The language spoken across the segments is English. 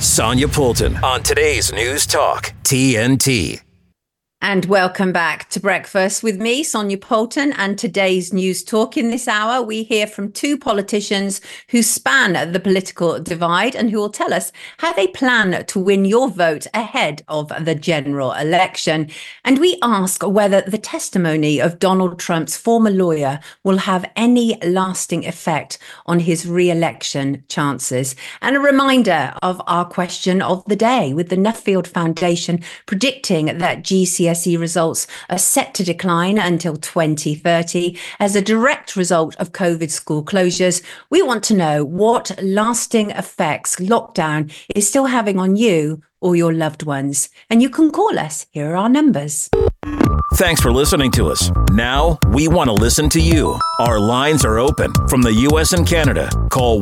Sonia Poulton on today's News Talk, TNT. And welcome back to Breakfast with me, Sonia Poulton, and today's News Talk. In this hour, we hear from two politicians who span the political divide and who will tell us how they plan to win your vote ahead of the general election. And we ask whether the testimony of Donald Trump's former lawyer will have any lasting effect on his re-election chances. And a reminder of our question of the day, with the Nuffield Foundation predicting that GCSE results are set to decline until 2030 as a direct result of COVID school closures. We want to know what lasting effects lockdown is still having on you or your loved ones. And you can call us. Here are our numbers. Thanks for listening to us. Now we want to listen to you. Our lines are open from the U.S. and Canada. Call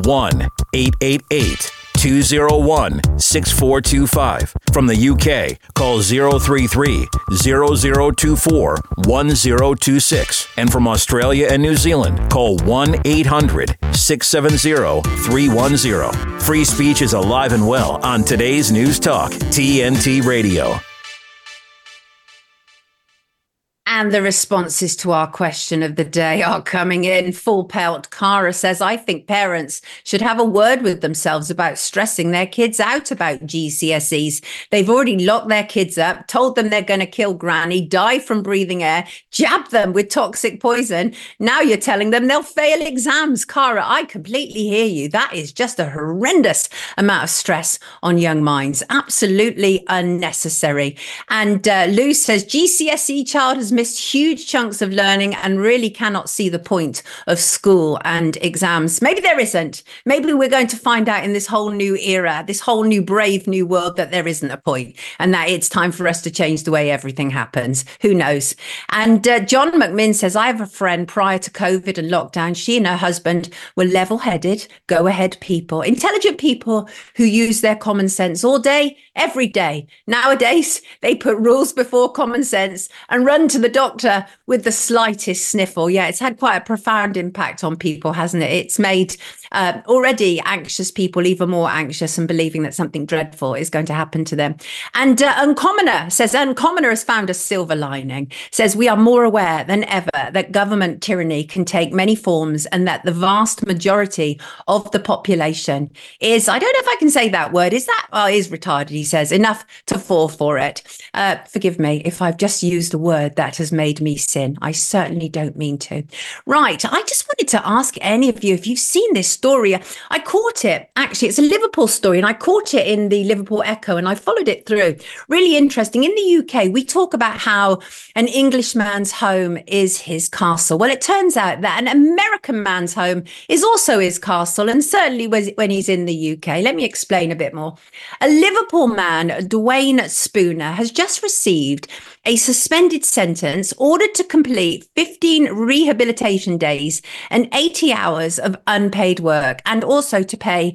1-888-201-6425. From the UK, call 033-0024-1026. And from Australia and New Zealand, call 1-800-670-310. Free speech is alive and well on today's News Talk, TNT Radio. And the responses to our question of the day are coming in. Full pelt. Cara says, I think parents should have a word with themselves about stressing their kids out about GCSEs. They've already locked their kids up, told them they're going to kill granny, die from breathing air, jab them with toxic poison. Now you're telling them they'll fail exams. Cara, I completely hear you. That is just a horrendous amount of stress on young minds. Absolutely unnecessary. And Lou says, GCSE child has missed huge chunks of learning and really cannot see the point of school and exams. Maybe there isn't. Maybe we're going to find out in this whole new era, this whole new brave new world, that there isn't a point and that it's time for us to change the way everything happens. Who knows? And John McMinn says, I have a friend prior to COVID and lockdown. She and her husband were level-headed, go-ahead people, intelligent people who use their common sense all day, every day. Nowadays, they put rules before common sense and run to the doctor with the slightest sniffle. Yeah, it's had quite a profound impact on people, hasn't it? It's made already anxious people even more anxious and believing that something dreadful is going to happen to them. And Uncommoner says, Uncommoner has found a silver lining, says we are more aware than ever that government tyranny can take many forms and that the vast majority of the population is, I don't know if I can say that word, is retarded, he says, enough to fall for it. Forgive me if I've just used a word that has made me sin. I certainly don't mean to. Right. I just wanted to ask any of you if you've seen this story. I caught it. Actually, it's a Liverpool story and I caught it in the Liverpool Echo and I followed it through. Really interesting. In the UK, we talk about how an Englishman's home is his castle. Well, it turns out that an American man's home is also his castle, and certainly when he's in the UK. Let me explain a bit more. A Liverpool man, Dwayne Spooner, has just received a suspended sentence ordered to complete 15 rehabilitation days and 80 hours of unpaid work, and also to pay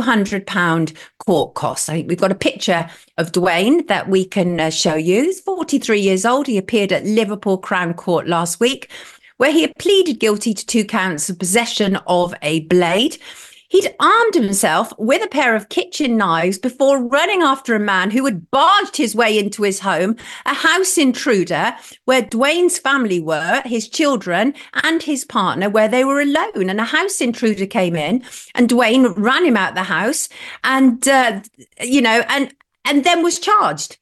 £200 court costs. I think we've got a picture of Dwayne that we can show you. He's 43 years old. He appeared at Liverpool Crown Court last week, where he had pleaded guilty to 2 counts of possession of a blade. He'd armed himself with a pair of kitchen knives before running after a man who had barged his way into his home, a house intruder where Dwayne's family were, his children and his partner, where they were alone. And a house intruder came in and Dwayne ran him out the house and then was charged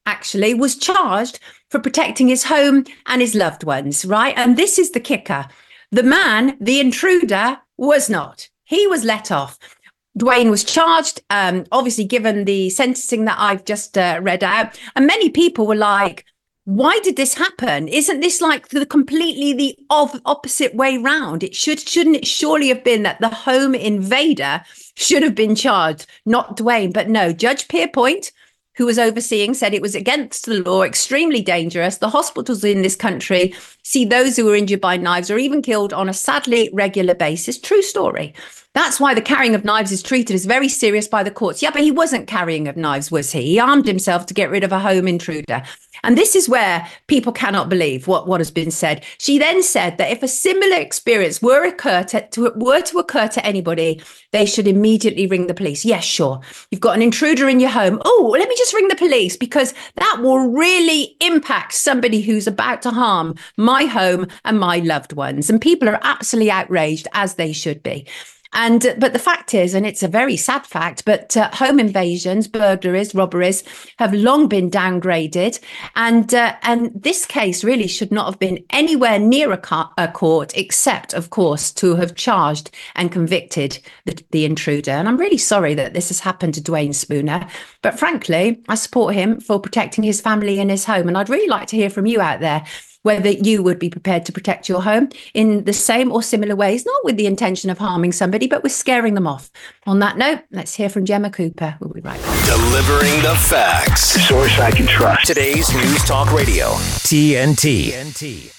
for protecting his home and his loved ones, right? And this is the kicker. The man, the intruder, was not. He was let off. Dwayne was charged, obviously given the sentencing that I've just read out. And many people were like, why did this happen? Isn't this like the opposite way round? Shouldn't it surely have been that the home invader should have been charged, not Dwayne? But no, Judge Pierpoint, who was overseeing, said it was against the law, extremely dangerous. The hospitals in this country see those who were injured by knives or even killed on a sadly regular basis. True story. That's why the carrying of knives is treated as very serious by the courts. Yeah, but he wasn't carrying of knives, was he? He armed himself to get rid of a home intruder. And this is where people cannot believe what has been said. She then said that if a similar experience were to occur to anybody, they should immediately ring the police. Yes, sure. You've got an intruder in your home. Oh, let me just ring the police, because that will really impact somebody who's about to harm my home and my loved ones. And people are absolutely outraged, as they should be. But the fact is, and it's a very sad fact, but home invasions, burglaries, robberies have long been downgraded. And this case really should not have been anywhere near a court, except, of course, to have charged and convicted the intruder. And I'm really sorry that this has happened to Dwayne Spooner. But frankly, I support him for protecting his family and his home. And I'd really like to hear from you out there, whether you would be prepared to protect your home in the same or similar ways, not with the intention of harming somebody, but with scaring them off. On that note, let's hear from Gemma Cooper. We'll be right back. Delivering the facts. The source I can trust. Today's News Talk Radio, TNT.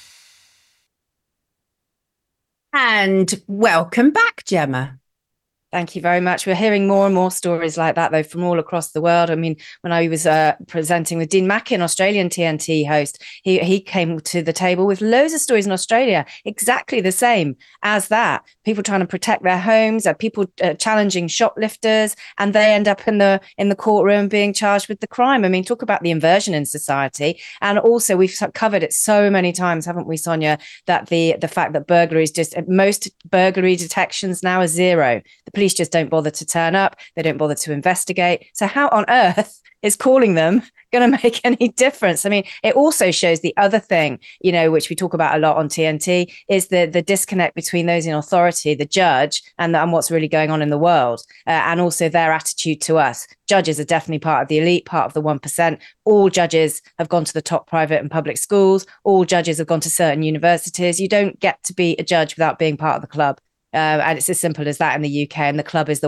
And welcome back, Gemma. Thank you very much. We're hearing more and more stories like that, though, from all across the world. I mean, when I was presenting with Dean Mackin, Australian TNT host, he came to the table with loads of stories in Australia, exactly the same as that. People trying to protect their homes, people challenging shoplifters, and they end up in the courtroom being charged with the crime. I mean, talk about the inversion in society. And also, we've covered it so many times, haven't we, Sonia, that the fact that burglaries, most burglary detections now are zero. The police just don't bother to turn up. They don't bother to investigate. So how on earth is calling them going to make any difference? I mean, it also shows the other thing, which we talk about a lot on TNT, is the disconnect between those in authority, the judge, and what's really going on in the world, and also their attitude to us. Judges are definitely part of the elite, part of the 1%. All judges have gone to the top private and public schools. All judges have gone to certain universities. You don't get to be a judge without being part of the club. And it's as simple as that in the UK, and the club is the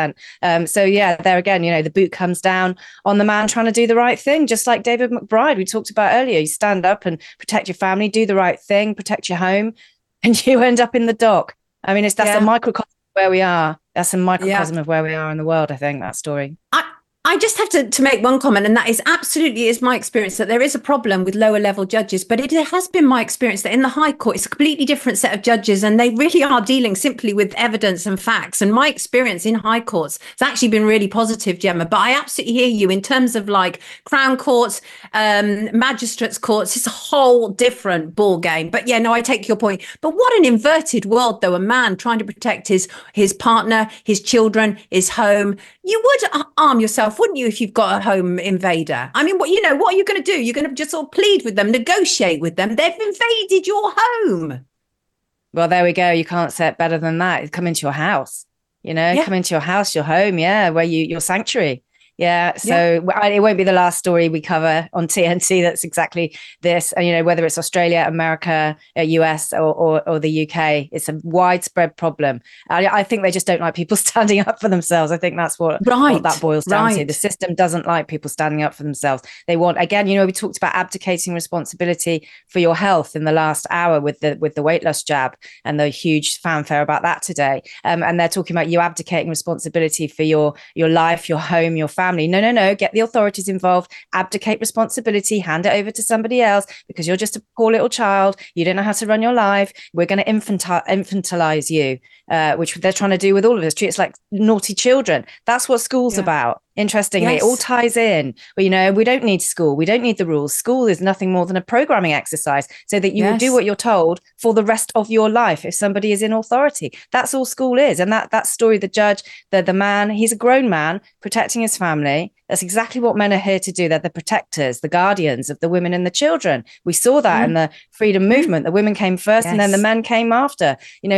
1%. So yeah, there again, the boot comes down on the man trying to do the right thing, just like David McBride we talked about earlier. You stand up and protect your family, do the right thing, protect your home, and you end up in the dock. I mean, that's a microcosm of where we are. That's a microcosm of where we are in the world, I think, that story. I just have to make one comment, and that is absolutely is my experience that there is a problem with lower level judges, but it has been my experience that in the High Court, it's a completely different set of judges, and they really are dealing simply with evidence and facts. And my experience in High Courts has actually been really positive, Gemma, but I absolutely hear you in terms of like Crown Courts, Magistrates Courts. It's a whole different ball game. But yeah, no, I take your point. But what an inverted world, though, a man trying to protect his partner, his children, his home. You would arm yourself, wouldn't you, if you've got a home invader? I mean, what are you going to do? You're going to just sort of plead with them, negotiate with them. They've invaded your home. Well, there we go. You can't say it better than that. Come into your house, come into your house, your home, where your sanctuary. Yeah. So it won't be the last story we cover on TNT. That's exactly this. And, whether it's Australia, America, US or the UK, it's a widespread problem. I think they just don't like people standing up for themselves. I think that's what that boils down to. The system doesn't like people standing up for themselves. They want, again, we talked about abdicating responsibility for your health in the last hour with the weight loss jab and the huge fanfare about that today. And they're talking about you abdicating responsibility for your life, your home, your family. No. Get the authorities involved, abdicate responsibility, hand it over to somebody else because you're just a poor little child. You don't know how to run your life. We're going to infantilize you, which they're trying to do with all of us. Treat us like naughty children. That's what school's about. Interestingly, It all ties in. But, we don't need school. We don't need the rules. School is nothing more than a programming exercise so that you will do what you're told for the rest of your life if somebody is in authority. That's all school is. And that story, the judge, the man, he's a grown man protecting his family. That's exactly what men are here to do. They're the protectors, the guardians of the women and the children. We saw that in the freedom movement. The women came first and then the men came after.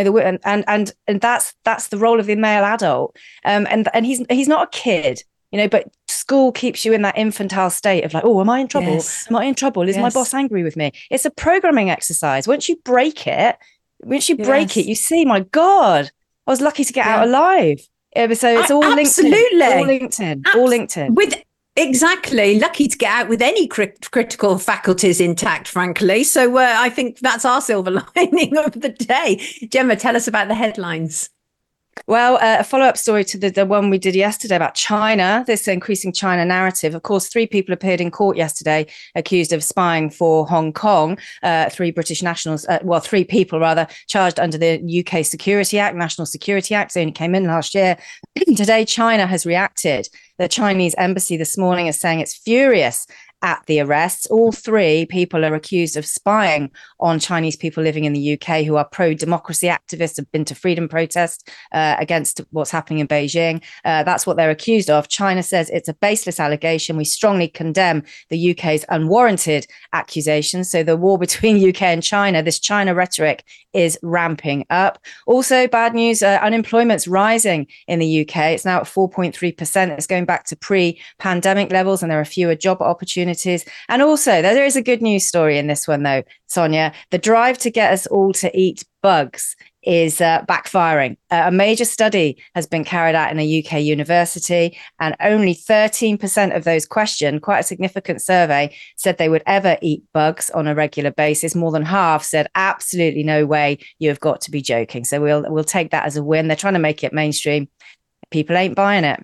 And that's the role of the male adult. And he's not a kid. But school keeps you in that infantile state of like, oh, am I in trouble? Yes. Am I in trouble? Is my boss angry with me? It's a programming exercise. Once you break it, you see, my God, I was lucky to get out alive. So it's all linked in. Exactly. Lucky to get out with any critical faculties intact, frankly. So I think that's our silver lining of the day. Gemma, tell us about the headlines. Well, a follow-up story to the one we did yesterday about China, this increasing China narrative. Of course, 3 people appeared in court yesterday accused of spying for Hong Kong. 3 British nationals, 3 people rather, charged under the UK Security Act, National Security Act. They only came in last year. Today, China has reacted. The Chinese embassy this morning is saying it's furious at the arrests. All 3 people are accused of spying on Chinese people living in the UK who are pro-democracy activists, have been to freedom protests against what's happening in Beijing. That's what they're accused of. China says it's a baseless allegation. We strongly condemn the UK's unwarranted accusations. So the war between UK and China, this China rhetoric is ramping up. Also, bad news, unemployment's rising in the UK. It's now at 4.3%. It's going back to pre-pandemic levels, and there are fewer job opportunities. And also, there is a good news story in this one, though, Sonia. The drive to get us all to eat bugs is backfiring. A major study has been carried out in a UK university, and only 13% of those questioned, quite a significant survey, said they would ever eat bugs on a regular basis. More than half said, absolutely no way, you have got to be joking. So we'll take that as a win. They're trying to make it mainstream. People ain't buying it.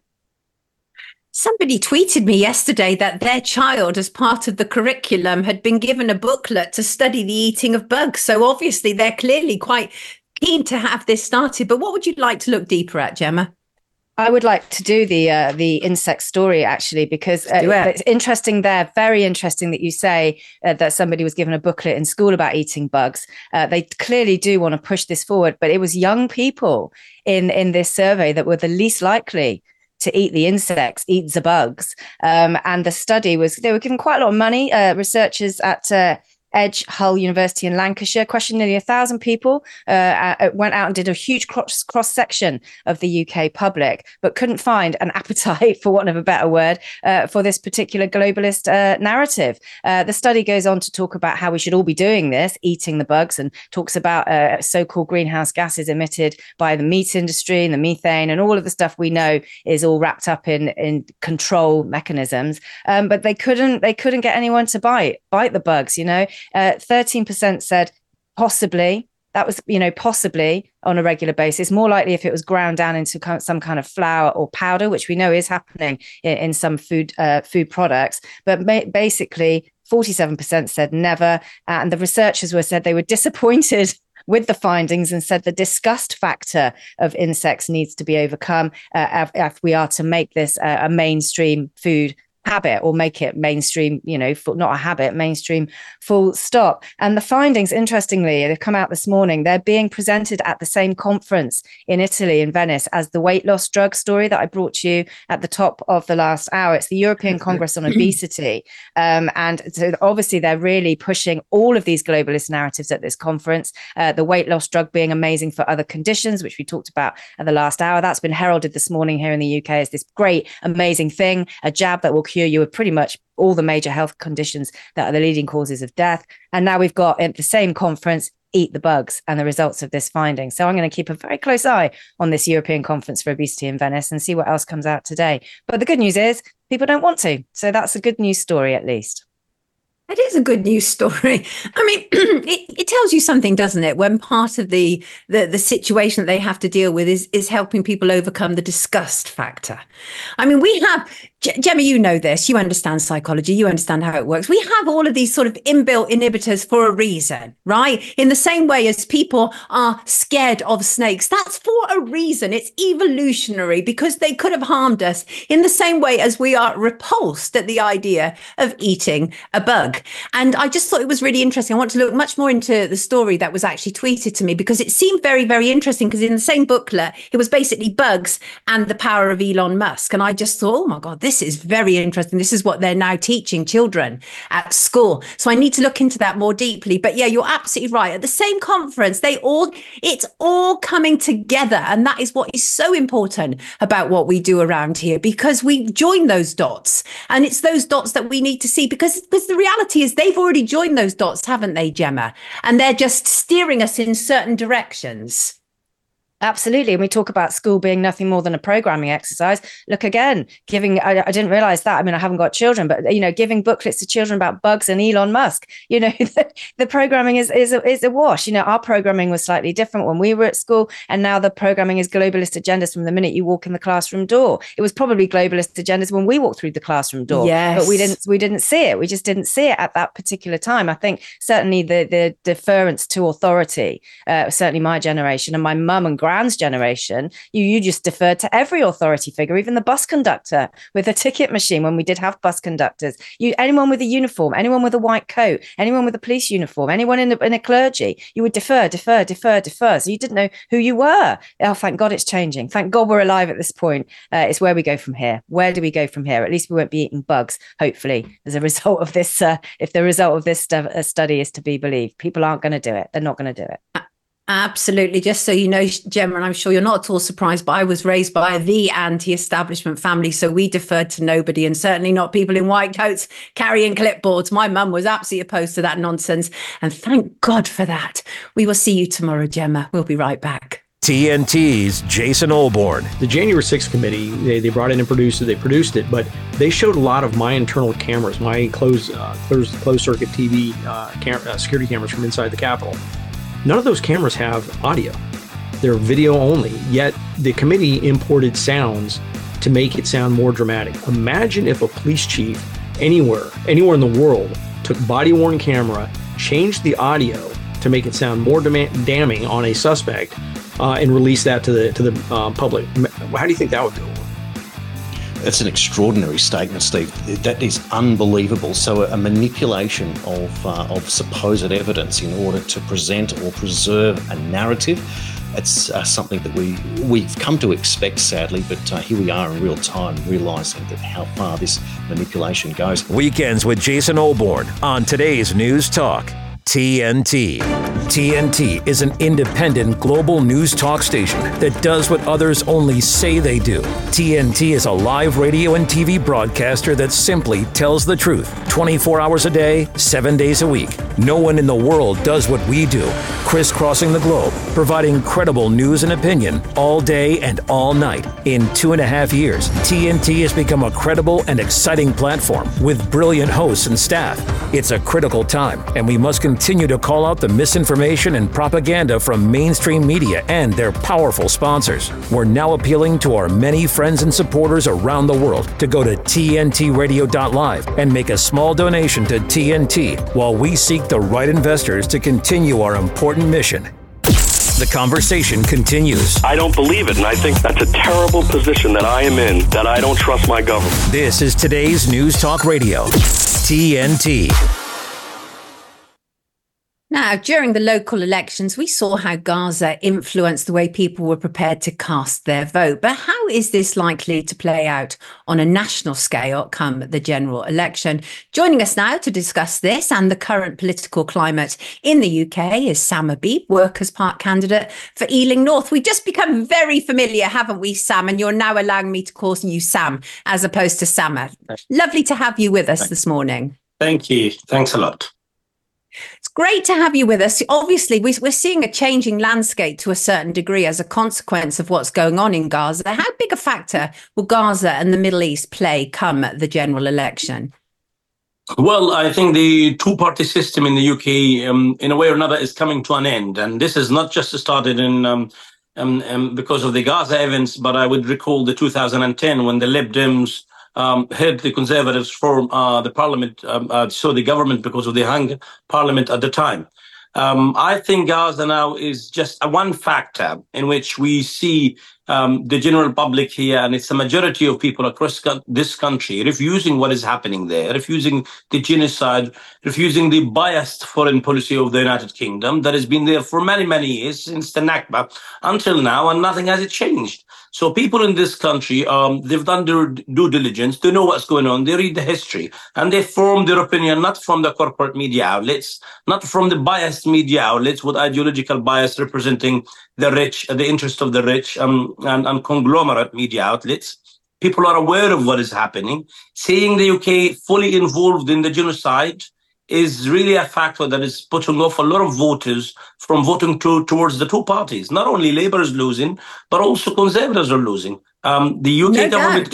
Somebody tweeted me yesterday that their child, as part of the curriculum, had been given a booklet to study the eating of bugs. So obviously they're clearly quite keen to have this started. But what would you like to look deeper at, Gemma? I would like to do the insect story, actually, because it's interesting there. Very interesting that you say that somebody was given a booklet in school about eating bugs. They clearly do want to push this forward, but it was young people in this survey that were the least likely to eat the insects, eat the bugs. And the study they were given quite a lot of money. Researchers at Edge Hull University in Lancashire questioned nearly 1,000 people, went out and did a huge cross-section of the UK public, but couldn't find an appetite, for want of a better word, for this particular globalist narrative. The study goes on to talk about how we should all be doing this, eating the bugs, and talks about so-called greenhouse gases emitted by the meat industry and the methane and all of the stuff we know is all wrapped up in control mechanisms. But they couldn't get anyone to bite the bugs, 13% said possibly. That was, possibly on a regular basis. More likely if it was ground down into some kind of flour or powder, which we know is happening in some food products. But basically, 47% said never. And the researchers said they were disappointed with the findings and said the disgust factor of insects needs to be overcome if we are to make this a mainstream food habit, or make it mainstream, not a habit, mainstream, full stop. And the findings, interestingly, they've come out this morning. They're being presented at the same conference in Italy, in Venice, as the weight loss drug story that I brought you at the top of the last hour. It's the European Congress on Obesity. And so obviously they're really pushing all of these globalist narratives at this conference. The weight loss drug being amazing for other conditions, which we talked about at the last hour. That's been heralded this morning here in the UK as this great, amazing thing, a jab that will cure you of pretty much all the major health conditions that are the leading causes of death. And now we've got at the same conference, eat the bugs, and the results of this finding. So I'm going to keep a very close eye on this European Conference for Obesity in Venice and see what else comes out today. But the good news is people don't want to. So that's a good news story, at least. It is a good news story. I mean, it tells you something, doesn't it? When part of the situation that they have to deal with is helping people overcome the disgust factor. I mean, we have, Gemma, you know this, you understand psychology, you understand how it works. We have all of these sort of inbuilt inhibitors for a reason, right? In the same way as people are scared of snakes, that's for a reason. It's evolutionary because they could have harmed us, in the same way as we are repulsed at the idea of eating a bug. And I just thought it was really interesting. I want to look much more into the story that was actually tweeted to me, because it seemed very, very interesting, because in the same booklet, it was basically bugs and the power of Elon Musk. And I just thought, oh my God, this is very interesting. This is what they're now teaching children at school. So I need to look into that more deeply. But yeah, you're absolutely right. At the same conference, it's all coming together. And that is what is so important about what we do around here, because we join those dots, and it's those dots that we need to see, because the reality is they've already joined those dots, haven't they, Gemma? And they're just steering us in certain directions. Absolutely. And we talk about school being nothing more than a programming exercise. Look, again, I didn't realize that. I mean, I haven't got children, but, giving booklets to children about bugs and Elon Musk, the programming is a wash. Our programming was slightly different when we were at school. And now the programming is globalist agendas from the minute you walk in the classroom door. It was probably globalist agendas when we walked through the classroom door. Yes. But we didn't see it. We just didn't see it at that particular time. I think certainly the deference to authority, certainly my generation and my mum and grand's generation, you just deferred to every authority figure, even the bus conductor with a ticket machine when we did have bus conductors. Anyone with a uniform, anyone with a white coat, anyone with a police uniform, anyone in a clergy, you would defer. So you didn't know who you were. Oh, thank God it's changing. Thank God we're alive at this point. It's where we go from here. Where do we go from here? At least we won't be eating bugs, hopefully, as a result of this. If the result of this study is to be believed, people aren't going to do it. They're not going to do it. Absolutely. Just so you know, Gemma, and I'm sure you're not at all surprised, but I was raised by the anti-establishment family. So we deferred to nobody, and certainly not people in white coats carrying clipboards. My mum was absolutely opposed to that nonsense. And thank God for that. We will see you tomorrow, Gemma. We'll be right back. TNT's Jason Olbourne. The January 6th committee, they brought in and produced it, but they showed a lot of my internal cameras, my closed circuit TV security cameras from inside the Capitol. None of those cameras have audio. They're video only, yet the committee imported sounds to make it sound more dramatic. Imagine if a police chief anywhere in the world took body-worn camera, changed the audio to make it sound more damning on a suspect, and released that to the public. How do you think that would go? That's an extraordinary statement, Steve. That is unbelievable. So a manipulation of supposed evidence in order to present or preserve a narrative, it's something that we've come to expect, sadly, but here we are in real time realising that how far this manipulation goes. Weekends with Jason Olbourne on today's News Talk, TNT. TNT is an independent global news talk station that does what others only say they do. TNT is a live radio and TV broadcaster that simply tells the truth 24 hours a day, 7 days a week. No one in the world does what we do, crisscrossing the globe, providing credible news and opinion all day and all night. In 2.5 years, TNT has become a credible and exciting platform with brilliant hosts and staff. It's a critical time, and we must continue to call out the misinformation and propaganda from mainstream media and their powerful sponsors. We're now appealing to our many friends and supporters around the world to go to tntradio.live and make a small donation to TNT while we seek the right investors to continue our important mission. The conversation continues. I don't believe it, and I think that's a terrible position that I am in, that I don't trust my government. This is today's News Talk Radio, TNT. Now, during the local elections, we saw how Gaza influenced the way people were prepared to cast their vote. But how is this likely to play out on a national scale come the general election? Joining us now to discuss this and the current political climate in the UK is Sam Habib, Workers' Party candidate for Ealing North. We've just become very familiar, haven't we, Sam? And you're now allowing me to call you Sam as opposed to Sama. Lovely to have you with us this morning. Thank you. Thanks a lot. It's great to have you with us. Obviously, we're seeing a changing landscape to a certain degree as a consequence of what's going on in Gaza. How big a factor will Gaza and the Middle East play come the general election? Well, I think the two-party system in the UK, in a way or another, is coming to an end. And this is not just started in because of the Gaza events, but I would recall the 2010 when the Lib Dems heard the Conservatives form the parliament, so the government, because of the hung parliament at the time. I think Gaza now is just one factor in which we see the general public here, and it's a majority of people across this country, refusing what is happening there, refusing the genocide, refusing the biased foreign policy of the United Kingdom that has been there for many, many years, since the Nakba until now, and nothing has changed. So people in this country, they've done their due diligence. They know what's going on. They read the history, and they form their opinion not from the corporate media outlets, not from the biased media outlets with ideological bias representing the rich, the interest of the rich, and conglomerate media outlets. People are aware of what is happening. Seeing the UK fully involved in the genocide is really a factor that is putting off a lot of voters from voting towards the two parties. Not only Labour is losing, but also Conservatives are losing. The UK government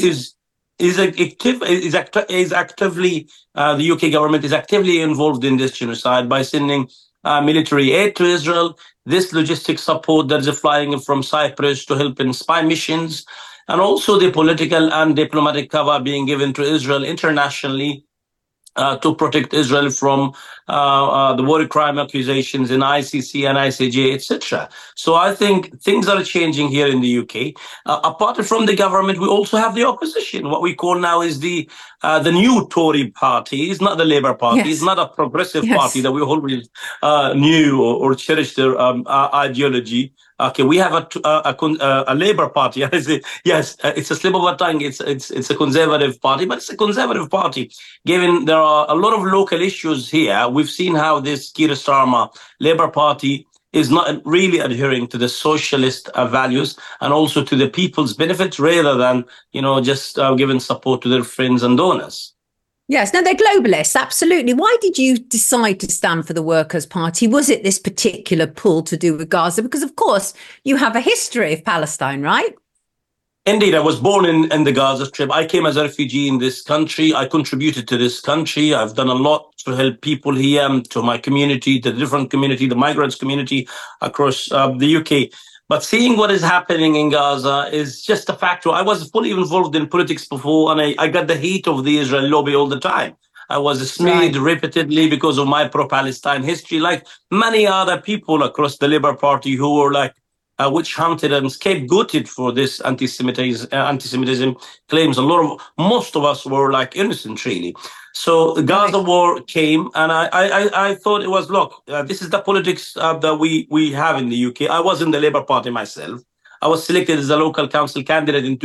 the UK government is actively involved in this genocide by sending military aid to Israel, this logistic support that is flying from Cyprus to help in spy missions, and also the political and diplomatic cover being given to Israel internationally to protect Israel from the war crime accusations in ICC and ICJ, etc. So I think things are changing here in the UK. Apart from the government, we also have the opposition. What we call now is the new Tory party. It's not the Labour Party. Yes. It's not a progressive party that we always knew or cherished their ideology. Okay, we have a Labour Party. Yes, it's a slip of a tongue. It's a Conservative party, but it's a Conservative party. Given there are a lot of local issues here, we've seen how this Keir Starmer Labour Party is not really adhering to the socialist values and also to the people's benefits, rather than just giving support to their friends and donors. Yes, no, they're globalists, absolutely. Why did you decide to stand for the Workers' Party? Was it this particular pull to do with Gaza? Because, of course, you have a history of Palestine, right? Indeed, I was born in the Gaza Strip. I came as a refugee in this country. I contributed to this country. I've done a lot to help people here, to my community, to the different community, the migrants community across the UK. But seeing what is happening in Gaza is just a factor. I was fully involved in politics before, and I got the heat of the Israel lobby all the time. I was smeared repeatedly because of my pro-Palestine history, like many other people across the Labour Party who were witch hunted and scapegoated for this anti-Semitism claims. Most of us were innocent, really. So the Gaza war came, and I thought it was, look, this is the politics that we have in the UK. I was in the Labour Party myself. I was selected as a local council candidate in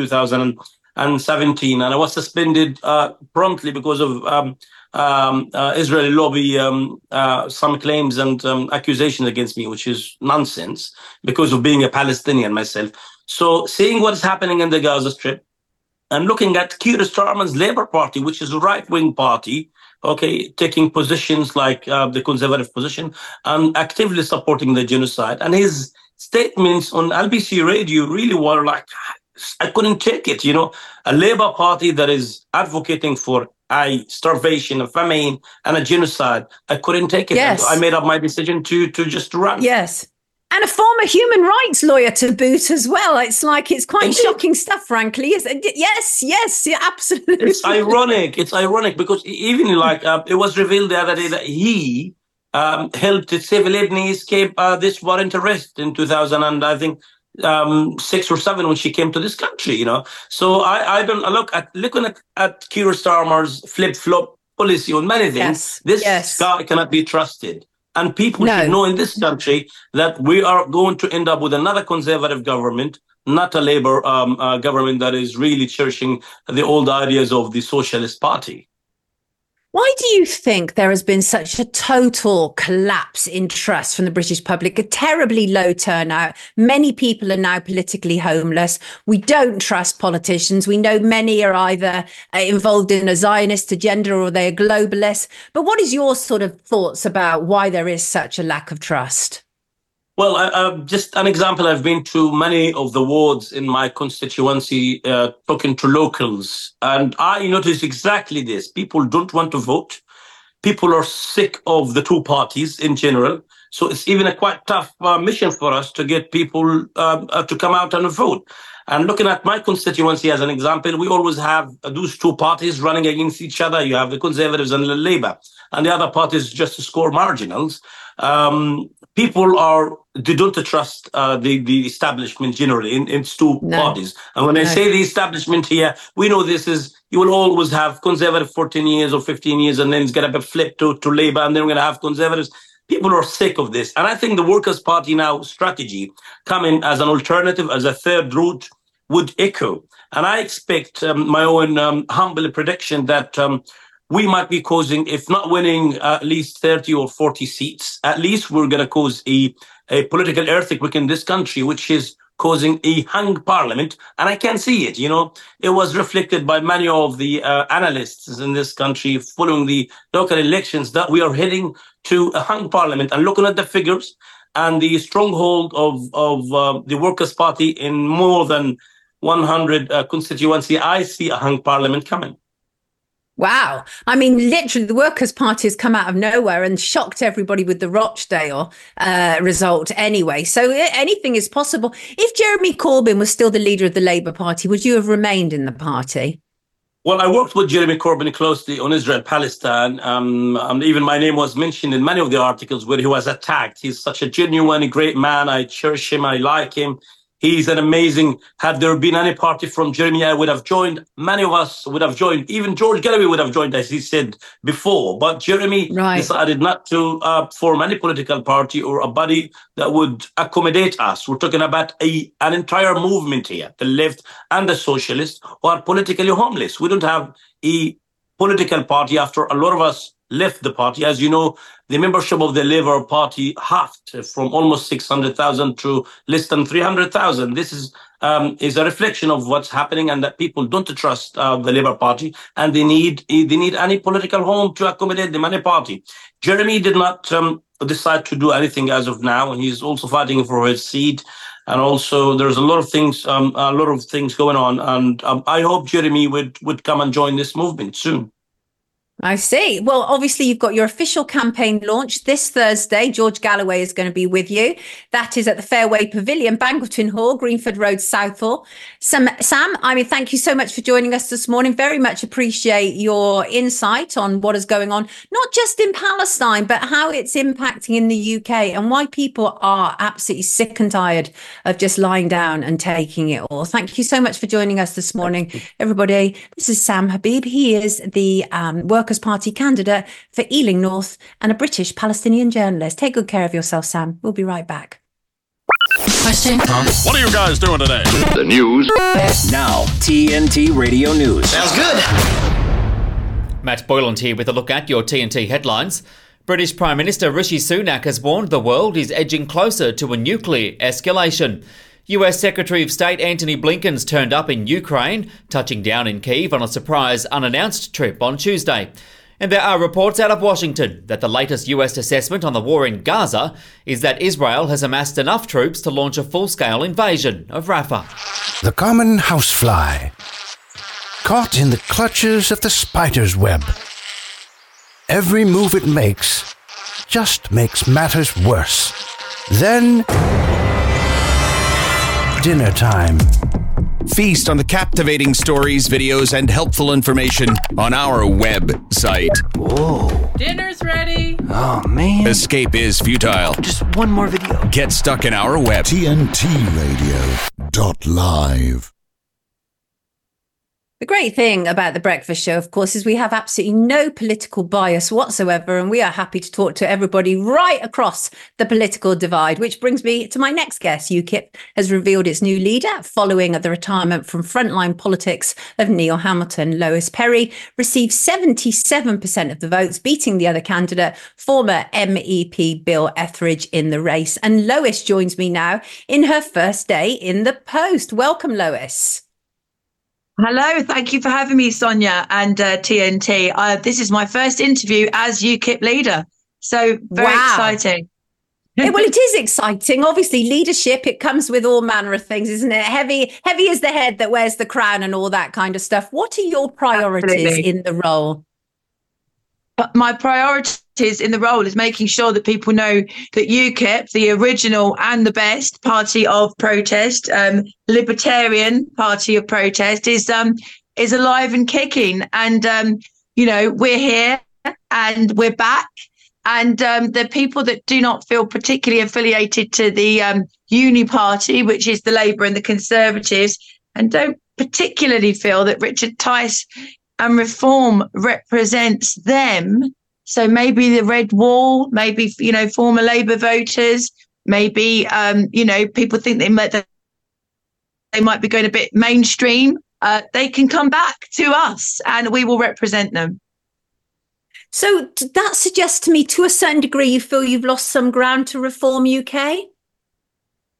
2017, and I was suspended promptly because of Israeli lobby, some claims and accusations against me, which is nonsense, because of being a Palestinian myself. So seeing what's happening in the Gaza Strip, and looking at Keir Starmer's Labour Party, which is a right-wing party, taking positions like the Conservative position and actively supporting the genocide. And his statements on LBC radio really were I couldn't take it. A Labour Party that is advocating for starvation, a famine, and a genocide. I couldn't take it. Yes. I made up my decision to just run. Yes. And a former human rights lawyer to boot as well. It's quite shocking stuff, frankly. Yes, absolutely. It's ironic. It's ironic because even it was revealed the other day that he helped Sayf al-Ibni escape this warrant arrest in 2000, and I think 6 or 7 when she came to this country. So I don't looking at Keir Starmer's flip-flop policy on many things. This guy cannot be trusted. And people should know in this country that we are going to end up with another Conservative government, not a Labour government that is really cherishing the old ideas of the Socialist Party. Why do you think there has been such a total collapse in trust from the British public, a terribly low turnout? Many people are now politically homeless. We don't trust politicians. We know many are either involved in a Zionist agenda or they're globalists. But what is your sort of thoughts about why there is such a lack of trust? Well, just an example, I've been to many of the wards in my constituency, talking to locals, and I noticed exactly this. People don't want to vote. People are sick of the two parties in general. So it's even a quite tough mission for us to get people to come out and vote. And looking at my constituency as an example, we always have those two parties running against each other. You have the Conservatives and the Labour, and the other parties just to score marginals. People they don't trust the establishment generally in two parties. And when I say the establishment here, we know you will always have Conservative 14 years or 15 years, and then it's going to be flipped to Labour, and then we're going to have Conservatives. People are sick of this. And I think the Workers' Party now strategy coming as an alternative, as a third route, would echo. And I expect my own humble prediction that we might be causing, if not winning at least 30 or 40 seats, at least we're going to cause a political earthquake in this country, which is causing a hung parliament. And I can see it, it was reflected by many of the analysts in this country following the local elections that we are heading to a hung parliament. And looking at the figures and the stronghold of the Workers' Party in more than 100 constituency, I see a hung parliament coming. Wow. I mean, literally, the Workers' Party has come out of nowhere and shocked everybody with the Rochdale result anyway. So anything is possible. If Jeremy Corbyn was still the leader of the Labour Party, would you have remained in the party? Well, I worked with Jeremy Corbyn closely on Israel-Palestine. Even my name was mentioned in many of the articles where he was attacked. He's such a genuine, great man. I cherish him. I like him. He's an amazing. Had there been any party from Jeremy, I would have joined. Many of us would have joined. Even George Galloway would have joined, as he said before. But Jeremy decided not to form any political party or a body that would accommodate us. We're talking about an entire movement here, the left and the socialists, who are politically homeless. We don't have a political party after a lot of us left the party. As you know, the membership of the Labour Party halved from almost 600,000 to less than 300,000. This is a reflection of what's happening, and that people don't trust the Labour Party, and they need any political home to accommodate them, any party. Jeremy did not decide to do anything as of now, and he's also fighting for his seat. And also, there's a lot of things going on, and I hope Jeremy would come and join this movement soon. I see. Well, obviously, you've got your official campaign launch this Thursday. George Galloway is going to be with you. That is at the Fairway Pavilion, Banqueting Hall, Greenford Road, Southall. Sam, thank you so much for joining us this morning. Very much appreciate your insight on what is going on, not just in Palestine, but how it's impacting in the UK and why people are absolutely sick and tired of just lying down and taking it all. Thank you so much for joining us this morning, everybody. This is Sam Habib. He is the Workers' Party candidate for Ealing North and a British Palestinian journalist. Take good care of yourself, Sam. We'll be right back. Question. What are you guys doing today? The news. Now, TNT Radio News. Sounds good. Matt Boyland here with a look at your TNT headlines. British Prime Minister Rishi Sunak has warned the world is edging closer to a nuclear escalation. US Secretary of State Antony Blinken's turned up in Ukraine, touching down in Kyiv on a surprise unannounced trip on Tuesday. And there are reports out of Washington that the latest US assessment on the war in Gaza is that Israel has amassed enough troops to launch a full-scale invasion of Rafah. The common housefly, caught in the clutches of the spider's web. Every move it makes just makes matters worse. Then dinner time. Feast on the captivating stories, videos, and helpful information on our website. Whoa. Dinner's ready. Oh, man. Escape is futile. Just one more video. Get stuck in our web. TNTRadio.live. The great thing about The Breakfast Show, of course, is we have absolutely no political bias whatsoever, and we are happy to talk to everybody right across the political divide, which brings me to my next guest. UKIP has revealed its new leader following the retirement from frontline politics of Neil Hamilton. Lois Perry received 77% of the votes, beating the other candidate, former MEP Bill Etheridge, in the race. And Lois joins me now in her first day in the post. Welcome, Lois. Hello, thank you for having me, Sonia and TNT. This is my first interview as UKIP leader, so very exciting. Well, it is exciting. Obviously, leadership, it comes with all manner of things, isn't it? Heavy is the head that wears the crown and all that kind of stuff. What are your priorities in the role? My priorities in the role is making sure that people know that UKIP, the original and the best party of protest, libertarian party of protest, is alive and kicking. And, we're here and we're back. And the people that do not feel particularly affiliated to the Uni Party, which is the Labour and the Conservatives, and don't particularly feel that Richard Tice and Reform represents them. So maybe the Red Wall, maybe, former Labour voters, maybe, people think they might be going a bit mainstream. They can come back to us and we will represent them. So that suggests to me, to a certain degree, you feel you've lost some ground to Reform UK?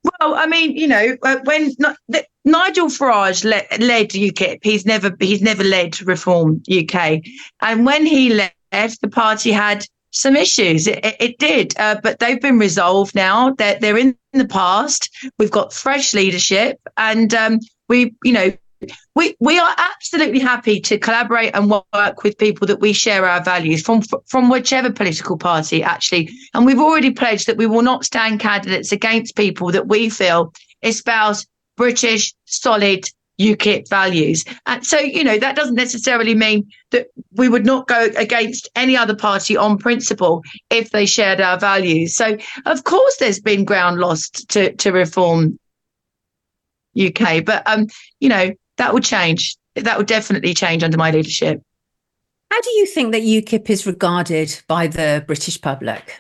Well, I mean, when Nigel Farage led UKIP, he's never led Reform UK, and when he left, the party had some issues. It did, but they've been resolved now. They're in the past. We've got fresh leadership, and we are absolutely happy to collaborate and work with people that we share our values from whichever political party, actually. And we've already pledged that we will not stand candidates against people that we feel espouse British, solid UKIP values. And so, that doesn't necessarily mean that we would not go against any other party on principle if they shared our values. So, of course, there's been ground lost to Reform UK. But, that will change. That will definitely change under my leadership. How do you think that UKIP is regarded by the British public?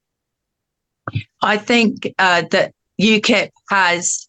I think that UKIP has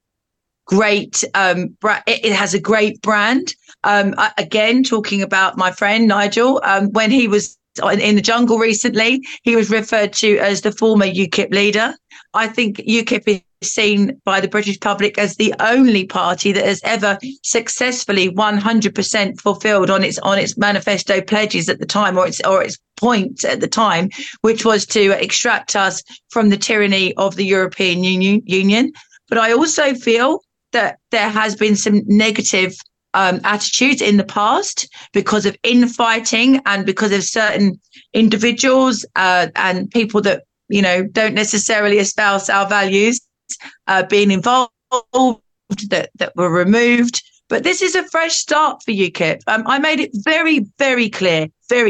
it has a great brand. Again, talking about my friend Nigel, when he was in the jungle recently, he was referred to as the former UKIP leader. I think UKIP is seen by the British public as the only party that has ever successfully 100% fulfilled on its manifesto pledges at the time, or its point at the time, which was to extract us from the tyranny of the European Union. But I also feel that there has been some negative attitudes in the past because of infighting and because of certain individuals and people that don't necessarily espouse our values being involved, that were removed. But this is a fresh start for UKIP. I made it very, very clear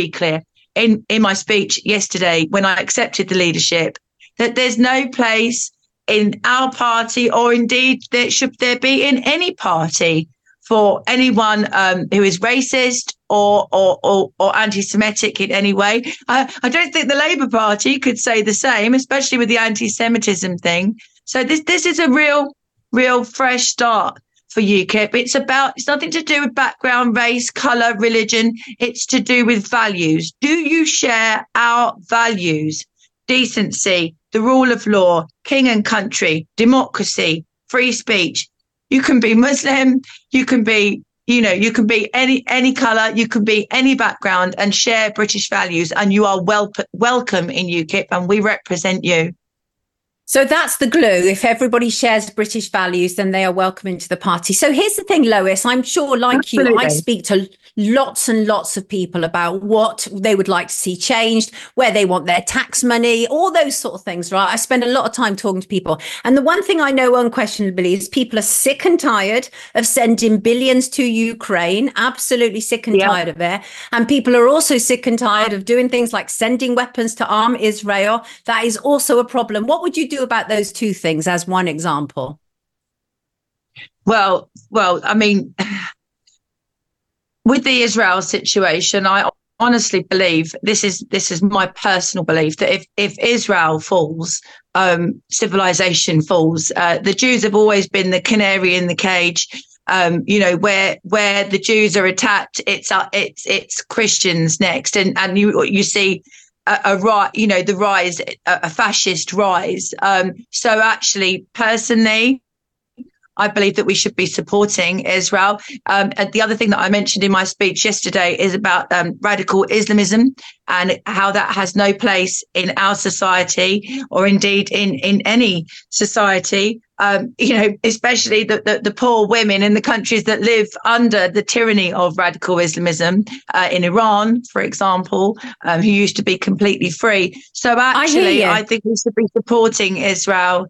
in my speech yesterday when I accepted the leadership that there's no place in our party, or indeed should there be in any party, for anyone who is racist or anti-Semitic in any way. I don't think the Labour Party could say the same, especially with the anti-Semitism thing. So this is a real fresh start for UKIP. It's nothing to do with background, race, colour, religion. It's to do with values. Do you share our values? Decency, the rule of law, king and country, democracy, free speech. You can be Muslim, you can be any colour, you can be any background and share British values, and you are welcome in UKIP, and we represent you. So that's the glue. If everybody shares British values, then they are welcome into the party. So here's the thing, Lois, I'm sure Absolutely. You, I speak to lots and lots of people about what they would like to see changed, where they want their tax money, all those sort of things, right? I spend a lot of time talking to people. And the one thing I know unquestionably is people are sick and tired of sending billions to Ukraine, absolutely sick and tired of it. And people are also sick and tired of doing things like sending weapons to arm Israel. That is also a problem. What would you do about those two things as one example? Well, I mean, with the Israel situation, I honestly believe this is my personal belief that if Israel falls, civilization falls. The Jews have always been the canary in the cage. Where the Jews are attacked, it's Christians next, and you see a fascist rise. So actually, personally, I believe that we should be supporting Israel. And the other thing that I mentioned in my speech yesterday is about radical Islamism and how that has no place in our society, or indeed in any society. Especially the poor women in the countries that live under the tyranny of radical Islamism, in Iran, for example, who used to be completely free. So actually, I think we should be supporting Israel.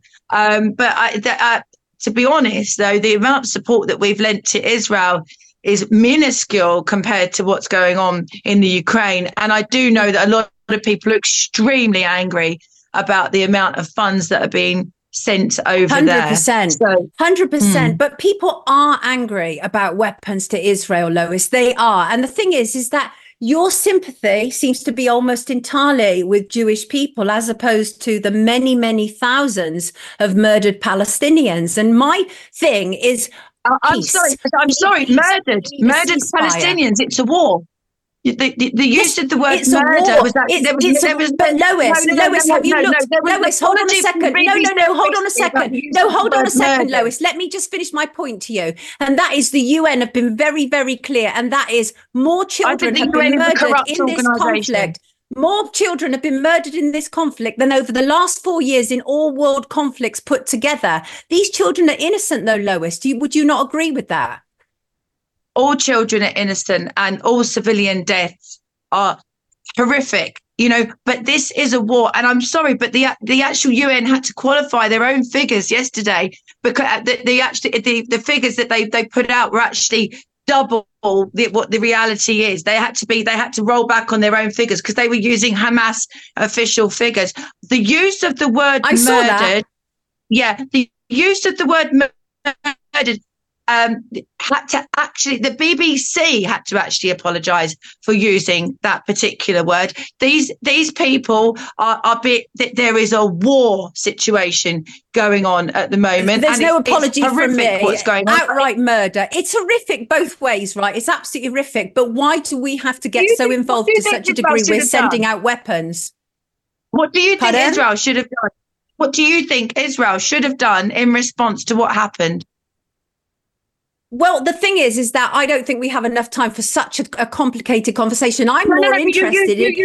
To be honest, though, the amount of support that we've lent to Israel is minuscule compared to what's going on in the Ukraine. And I do know that a lot of people are extremely angry about the amount of funds that are being sent over 100%, there. 100%. But people are angry about weapons to Israel, Lois. They are. And the thing is that your sympathy seems to be almost entirely with Jewish people, as opposed to the many, many thousands of murdered Palestinians. And my thing is, I'm sorry, murdered Palestinians. It's a war. The use of the word murder was that but Lois, have you looked? Lois, hold on a second. No, hold on a second. No, hold on a second, Lois. Let me just finish my point to you. And that is the UN have been very, very clear. And that is more children have been murdered in this conflict. More children have been murdered in this conflict than over the last 4 years in all world conflicts put together. These children are innocent, though, Lois. Would you not agree with that? All children are innocent and all civilian deaths are horrific, but this is a war. And I'm sorry, but the actual UN had to qualify their own figures yesterday because the figures that they put out were actually double what the reality is. They had to roll back on their own figures because they were using Hamas official figures. The use of the word murdered. Yeah, the use of the word murdered. The BBC had to actually apologise for using that particular word. These people there is a war situation going on at the moment. There's no apology from me. What's going on? Outright murder. It's horrific both ways, right? It's absolutely horrific. But why do we have to get so involved to such a degree? We're sending out weapons. What do you think Israel should have done? What do you think Israel should have done in response to what happened? Well, the thing is that I don't think we have enough time for such a complicated conversation. I'm more interested in.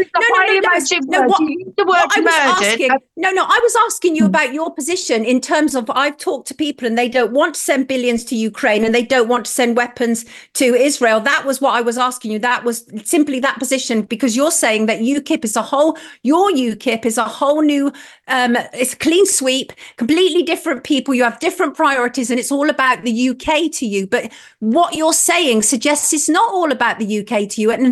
I was asking you about your position in terms of I've talked to people and they don't want to send billions to Ukraine and they don't want to send weapons to Israel. That was what I was asking you. That was simply that position because you're saying that UKIP is your UKIP is a whole new, it's a clean sweep, completely different people. You have different priorities and it's all about the UK to you. But what you're saying suggests it's not all about the UK to you. And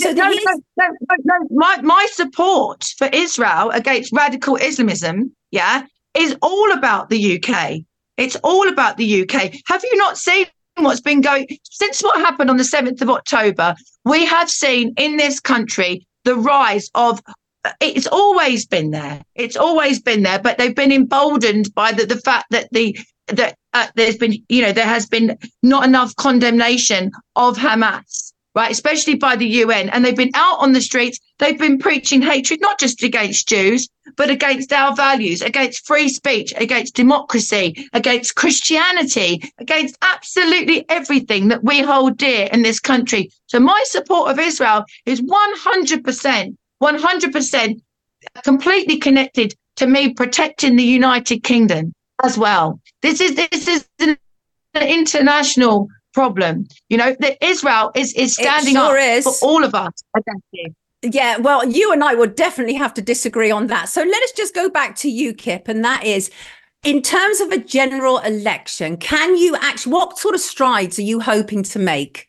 my support for Israel against radical Islamism, is all about the UK. It's all about the UK. Have you not seen what's been going since what happened on the 7th of October? We have seen in this country the rise of. It's always been there. But they've been emboldened by the fact that there's been, there has been not enough condemnation of Hamas, right? Especially by the UN. And they've been out on the streets. They've been preaching hatred, not just against Jews, but against our values, against free speech, against democracy, against Christianity, against absolutely everything that we hold dear in this country. So my support of Israel is 100% completely connected to me protecting the United Kingdom as well. This is an international problem. That Israel is standing up for all of us. Yeah, well, you and I would definitely have to disagree on that. So let us just go back to UKIP, and that is, in terms of a general election, can you actually, what sort of strides are you hoping to make?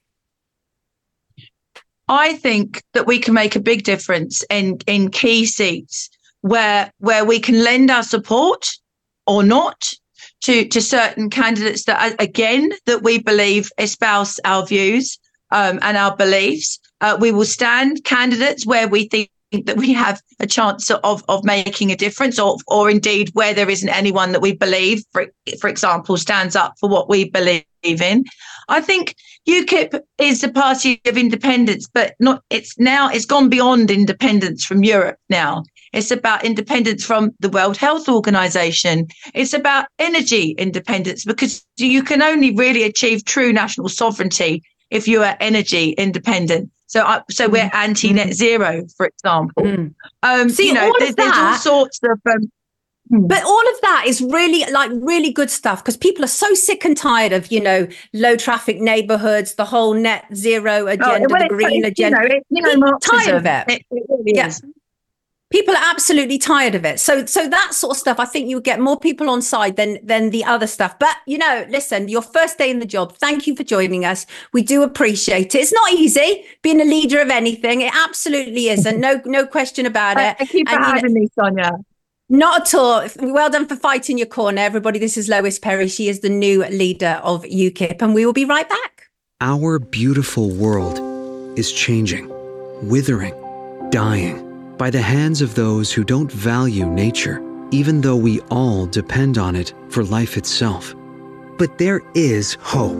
I think that we can make a big difference in key seats where we can lend our support or not to certain candidates that we believe espouse our views and our beliefs. We will stand candidates where we think that we have a chance of making a difference, or indeed where there isn't anyone that we believe, for example, stands up for what we believe in. I think UKIP is the party of independence, but it's gone beyond independence from Europe now. It's about independence from the World Health Organization. It's about energy independence, because you can only really achieve true national sovereignty if you are energy independent. So we're anti-net zero, for example. There's all sorts of. But all of that is really good stuff, because people are so sick and tired of, low traffic neighborhoods, the whole net zero agenda, the green agenda. Tired of it. It really is. People are absolutely tired of it. So that sort of stuff, I think you would get more people on side than the other stuff. But, listen, your first day in the job, thank you for joining us. We do appreciate it. It's not easy being a leader of anything. It absolutely isn't. No question about it. Thank you for having me, Sonia. Not at all. Well done for fighting your corner, everybody. This is Lois Perry. She is the new leader of UKIP, and we will be right back. Our beautiful world is changing, withering, dying by the hands of those who don't value nature, even though we all depend on it for life itself. But there is hope.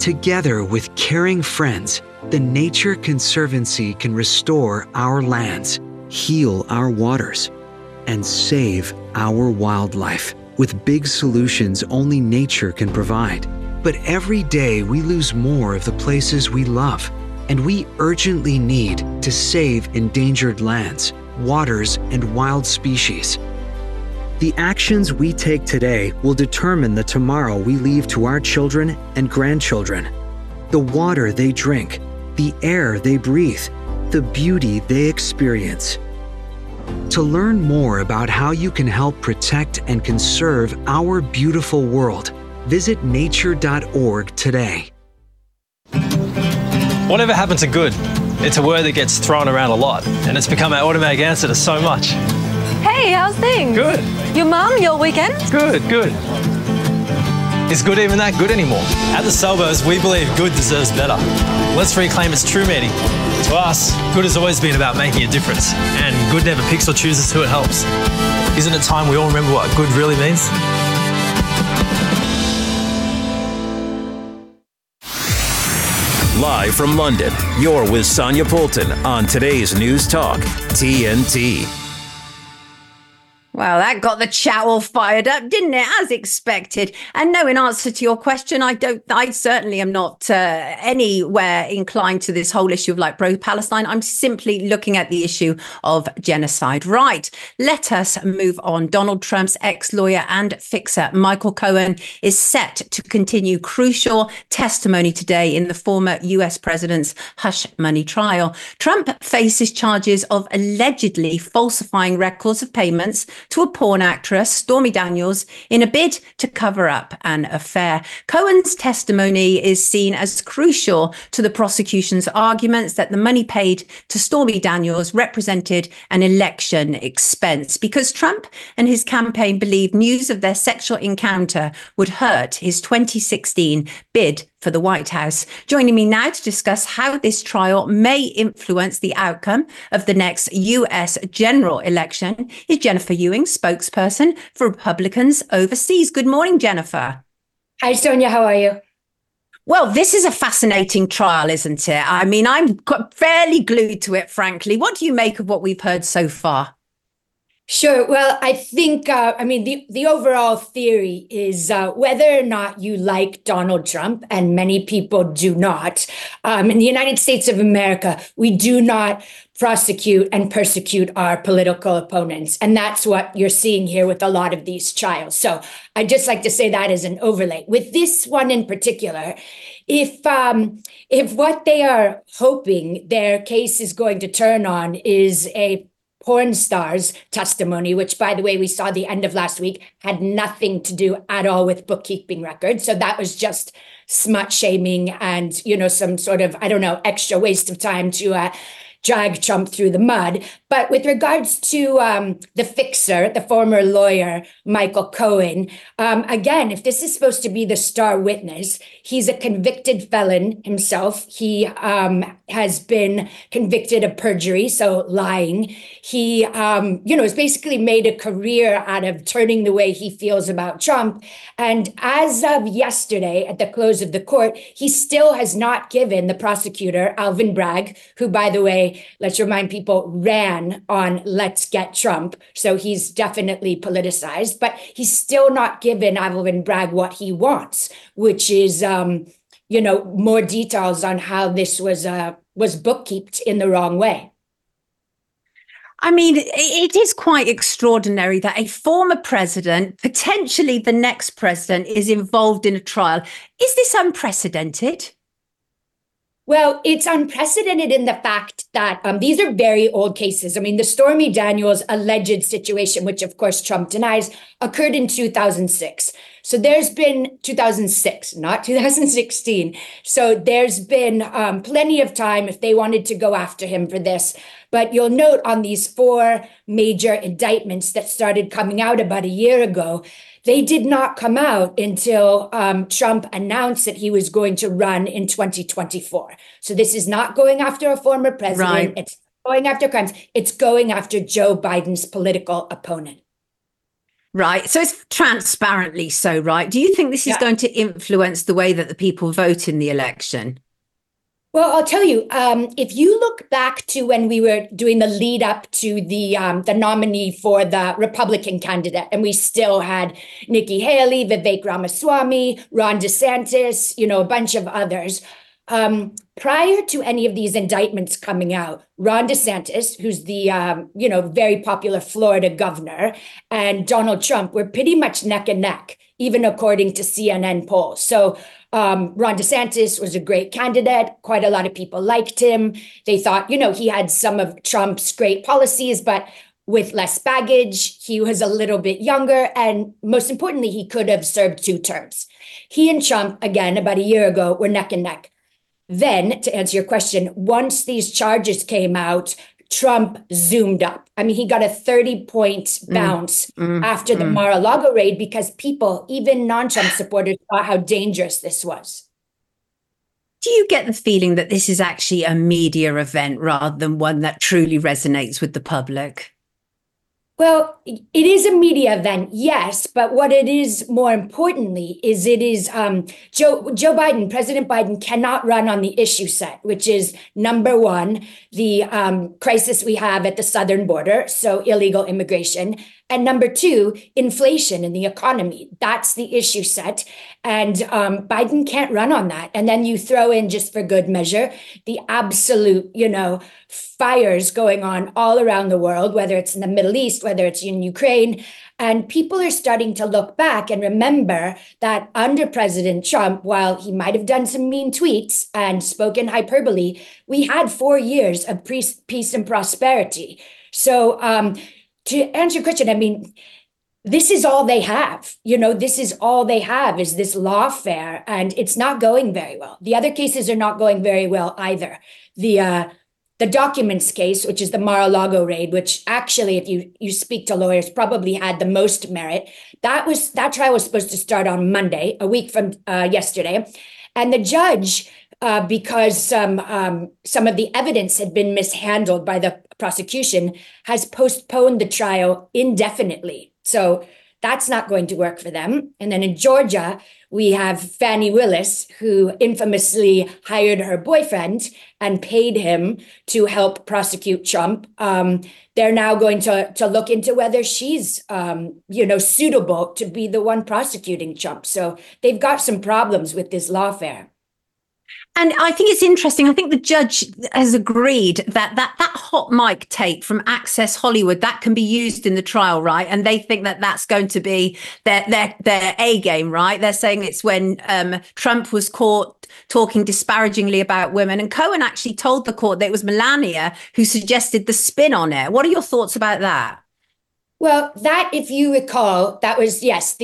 Together with caring friends, the Nature Conservancy can restore our lands, heal our waters, and save our wildlife with big solutions only nature can provide. But every day we lose more of the places we love, and we urgently need to save endangered lands, waters, and wild species. The actions we take today will determine the tomorrow we leave to our children and grandchildren. The water they drink, the air they breathe, the beauty they experience. To learn more about how you can help protect and conserve our beautiful world, visit nature.org today. Whatever happened to good? It's a word that gets thrown around a lot, and it's become our automatic answer to so much. Hey, how's things? Good. Your mum, your weekend? Good. Is good even that good anymore? At the Suburbs, we believe good deserves better. Let's reclaim its true meaning. To us, good has always been about making a difference, and good never picks or chooses who it helps. Isn't it time we all remember what good really means? Live from London, you're with Sonia Poulton on today's News Talk, TNT. Well, that got the chat all fired up, didn't it? As expected. And no, in answer to your question, I certainly am not anywhere inclined to this whole issue of like pro-Palestine. I'm simply looking at the issue of genocide. Right. Let us move on. Donald Trump's ex-lawyer and fixer, Michael Cohen, is set to continue crucial testimony today in the former US president's hush money trial. Trump faces charges of allegedly falsifying records of payments to a porn actress, Stormy Daniels, in a bid to cover up an affair. Cohen's testimony is seen as crucial to the prosecution's arguments that the money paid to Stormy Daniels represented an election expense because Trump and his campaign believed news of their sexual encounter would hurt his 2016 bid for the White House. Joining me now to discuss how this trial may influence the outcome of the next US general election is Jennifer Ewing, spokesperson for Republicans overseas. Good morning, Jennifer. Hi, Sonia. How are you? Well, this is a fascinating trial, isn't it? I mean, I'm fairly glued to it, frankly. What do you make of what we've heard so far? Sure. Well, I think, the overall theory is whether or not you like Donald Trump, and many people do not. In the United States of America, we do not prosecute and persecute our political opponents. And that's what you're seeing here with a lot of these trials. So I'd just like to say that as an overlay. With this one in particular, if what they are hoping their case is going to turn on is a porn star's testimony, which, by the way, we saw the end of last week, had nothing to do at all with bookkeeping records. So that was just smut shaming and, some sort of, extra waste of time to drag Trump through the mud. But with regards to the fixer, the former lawyer, Michael Cohen, again, if this is supposed to be the star witness, he's a convicted felon himself. He has been convicted of perjury, so lying. He, has basically made a career out of turning the way he feels about Trump. And as of yesterday, at the close of the court, he still has not given the prosecutor, Alvin Bragg, who, by the way, let's remind people, ran on Let's Get Trump. So he's definitely politicized, but he's still not given Alvin Bragg what he wants, which is, more details on how this was bookkeeped in the wrong way. I mean, it is quite extraordinary that a former president, potentially the next president, is involved in a trial. Is this unprecedented? Well, it's unprecedented in the fact that these are very old cases. I mean, the Stormy Daniels alleged situation, which of course Trump denies, occurred in 2006. So there's been 2006, not 2016. So there's been plenty of time if they wanted to go after him for this. But you'll note on these 4 major indictments that started coming out about a year ago, they did not come out until Trump announced that he was going to run in 2024. So this is not going after a former president. Right. It's going after crimes. It's going after Joe Biden's political opponent. Right. So it's transparently so, right? Do you think this is going to influence the way that the people vote in the election? Well, I'll tell you, if you look back to when we were doing the lead up to the nominee for the Republican candidate, and we still had Nikki Haley, Vivek Ramaswamy, Ron DeSantis, a bunch of others. Prior to any of these indictments coming out, Ron DeSantis, who's the very popular Florida governor, and Donald Trump were pretty much neck and neck, even according to CNN polls. So Ron DeSantis was a great candidate. Quite a lot of people liked him. They thought, he had some of Trump's great policies, but with less baggage. He was a little bit younger. And most importantly, he could have served 2 terms. He and Trump, again, about a year ago, were neck and neck. Then, to answer your question, once these charges came out, Trump zoomed up. I mean, he got a 30-point bounce after the Mar-a-Lago raid because people, even non-Trump supporters, saw how dangerous this was. Do you get the feeling that this is actually a media event rather than one that truly resonates with the public? Well, it is a media event, yes, but what it is more importantly is it is Joe Biden, President Biden cannot run on the issue set, which is number one, the crisis we have at the southern border, so illegal immigration, and number two, inflation in the economy. That's the issue set. And Biden can't run on that. And then you throw in, just for good measure, the absolute, fires going on all around the world, whether it's in the Middle East, whether it's in Ukraine. And people are starting to look back and remember that under President Trump, while he might have done some mean tweets and spoken hyperbole, we had 4 years of peace and prosperity. So to answer your question, I mean, this is all they have. This is all they have is this lawfare, and it's not going very well. The other cases are not going very well either. The documents case, which is the Mar-a-Lago raid, which actually, if you speak to lawyers, probably had the most merit. That trial was supposed to start on Monday, a week from yesterday. And the judge, because some of the evidence had been mishandled by the prosecution, has postponed the trial indefinitely. So that's not going to work for them. And then in Georgia, we have Fani Willis, who infamously hired her boyfriend and paid him to help prosecute Trump. They're now going to look into whether she's, suitable to be the one prosecuting Trump. So they've got some problems with this lawfare. And I think it's interesting. I think the judge has agreed that hot mic tape from Access Hollywood, that can be used in the trial, right? And they think that that's going to be their A game, right? They're saying it's when Trump was caught talking disparagingly about women. And Cohen actually told the court that it was Melania who suggested the spin on it. What are your thoughts about that? Well, that, if you recall, that was, yes,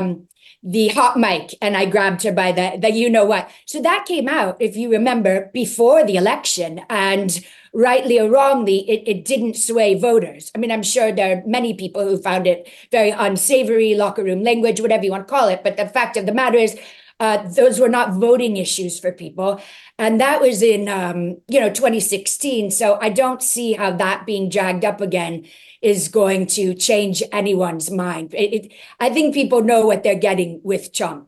the hot mic, and I grabbed her by the you-know-what. So that came out, if you remember, before the election, and rightly or wrongly, it didn't sway voters. I mean, I'm sure there are many people who found it very unsavory, locker room language, whatever you want to call it. But the fact of the matter is, those were not voting issues for people. And that was in, 2016. So I don't see how that being dragged up again is going to change anyone's mind. I think people know what they're getting with Trump.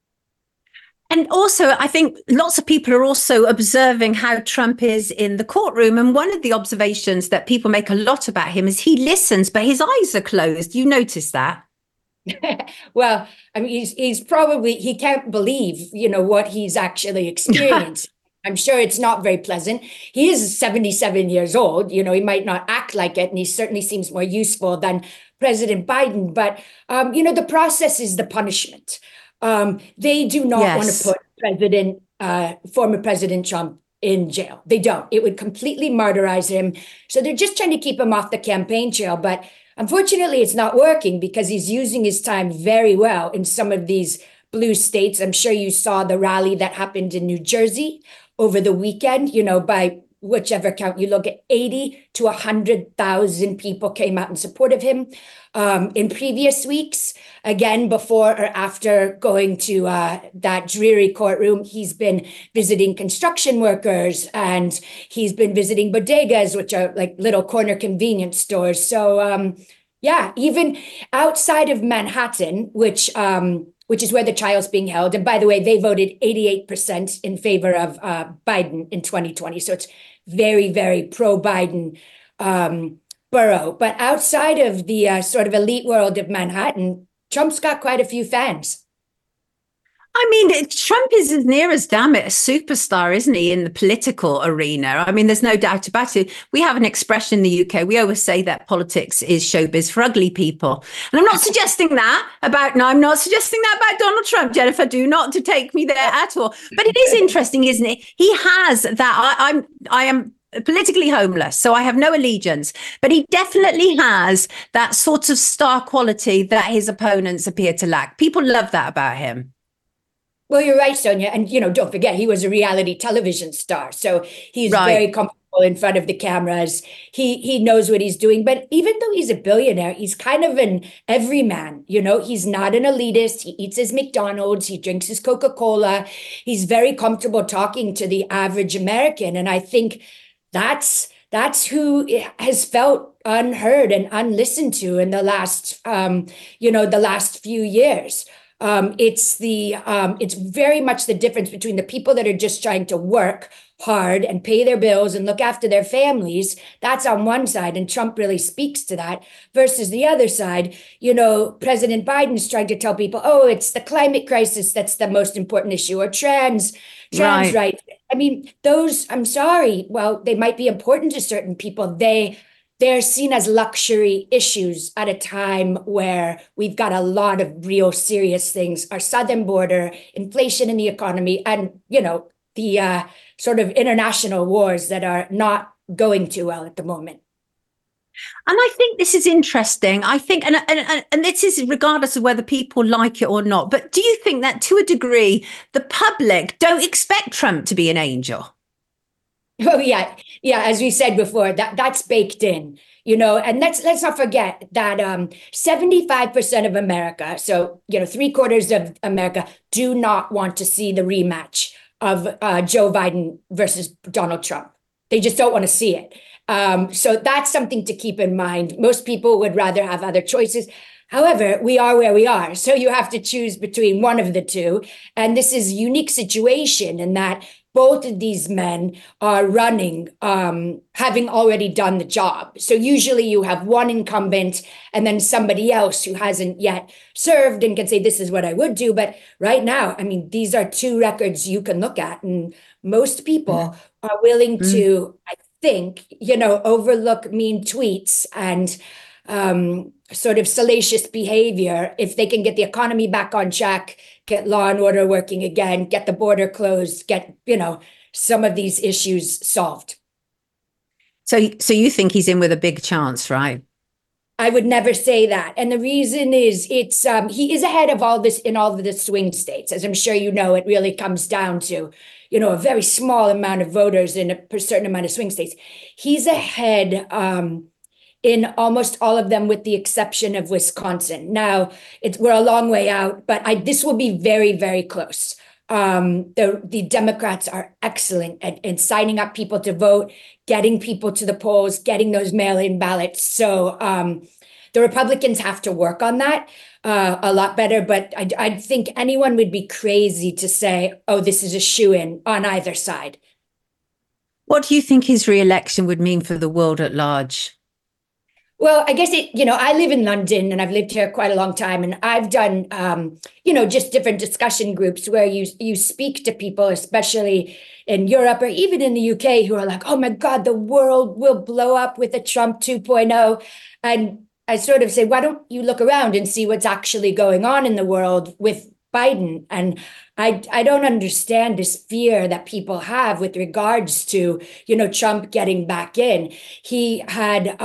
And also, I think lots of people are also observing how Trump is in the courtroom. And one of the observations that people make a lot about him is he listens, but his eyes are closed. You notice that? Well, I mean, he can't believe, what he's actually experienced. I'm sure it's not very pleasant. He is 77 years old. He might not act like it, and he certainly seems more useful than President Biden. But, the process is the punishment. They do not want to put former President Trump in jail. They don't. It would completely martyrize him. So they're just trying to keep him off the campaign trail. But unfortunately, it's not working because he's using his time very well in some of these blue states. I'm sure you saw the rally that happened in New Jersey over the weekend, by whichever count you look at, 80 to 100,000 people came out in support of him. In previous weeks, again, before or after going to that dreary courtroom, he's been visiting construction workers, and he's been visiting bodegas, which are like little corner convenience stores. So, Yeah, even outside of Manhattan, which is where the trial's being held. And by the way, they voted 88% in favor of Biden in 2020. So it's very, very pro-Biden borough. But outside of the sort of elite world of Manhattan, Trump's got quite a few fans. I mean, Trump is as near as damn it a superstar, isn't he, in the political arena? I mean, there's no doubt about it. We have an expression in the UK. We always say that politics is showbiz for ugly people. And I'm not suggesting that about Donald Trump, Jennifer. Do not to take me there at all. But it is interesting, isn't it? He has that. I am politically homeless, so I have no allegiance, but he definitely has that sort of star quality that his opponents appear to lack. People love that about him. Well, you're right, Sonia. And, don't forget, he was a reality television star. So he's very comfortable in front of the cameras. He knows what he's doing. But even though he's a billionaire, he's kind of an everyman. He's not an elitist. He eats his McDonald's. He drinks his Coca-Cola. He's very comfortable talking to the average American. And I think that's who has felt unheard and unlistened to in the last, the last few years. It's very much the difference between the people that are just trying to work hard and pay their bills and look after their families. That's on one side, and Trump really speaks to that, versus the other side. President Biden's trying to tell people, oh, it's the climate crisis that's the most important issue, or trans rights. I mean, those, I'm sorry, well, they might be important to certain people. They're seen as luxury issues at a time where we've got a lot of real serious things: our southern border, inflation in the economy, and, the sort of international wars that are not going too well at the moment. And I think this is interesting. I think, and this is regardless of whether people like it or not, but do you think that to a degree, the public don't expect Trump to be an angel? Oh, yeah. As we said before, that's baked in, and let's not forget that 75% of America, so, 3/4 of America, do not want to see the rematch of Joe Biden versus Donald Trump. They just don't want to see it. So that's something to keep in mind. Most people would rather have other choices. However, we are where we are. So you have to choose between one of the two. And this is a unique situation in that both of these men are running, having already done the job. So usually you have one incumbent and then somebody else who hasn't yet served and can say, this is what I would do. But right now, I mean, these are two records you can look at. And most people are willing to, I think, overlook mean tweets and sort of salacious behavior if they can get the economy back on track, get law and order working again, get the border closed, get, some of these issues solved. So you think he's in with a big chance, right? I would never say that. And the reason is he is ahead of all this in all of the swing states. As I'm sure you know, it really comes down to, a very small amount of voters in a certain amount of swing states. He's ahead in almost all of them, with the exception of Wisconsin. Now, we're a long way out, but this will be very, very close. The Democrats are excellent at signing up people to vote, getting people to the polls, getting those mail-in ballots. So the Republicans have to work on that a lot better. But I think anyone would be crazy to say, oh, this is a shoo-in on either side. What do you think his re-election would mean for the world at large? Well, I guess I live in London and I've lived here quite a long time, and I've done, just different discussion groups where you speak to people, especially in Europe or even in the UK, who are like, oh my God, the world will blow up with a Trump 2.0. And I sort of say, why don't you look around and see what's actually going on in the world with Biden? And I don't understand this fear that people have with regards to, Trump getting back in. He had,